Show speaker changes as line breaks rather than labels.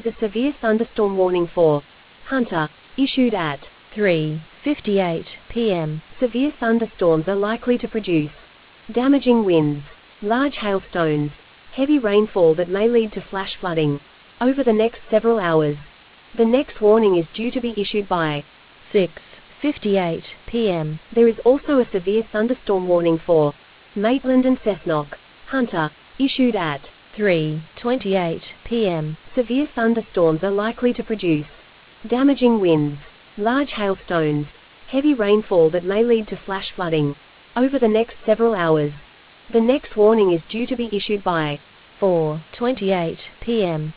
a severe thunderstorm warning for Hunter, issued at
3:58 p.m.
Severe thunderstorms are likely to produce damaging winds, large hailstones, heavy rainfall that may lead to flash flooding over the next several hours. The next warning is due to be issued by
6:58 p.m.
There is also a severe thunderstorm warning for Maitland and Cessnock. Hunter, issued at
3:28 p.m.
Severe thunderstorms are likely to produce damaging winds, large hailstones, heavy rainfall that may lead to flash flooding over the next several hours. The next warning is due to be issued by
4:28 p.m.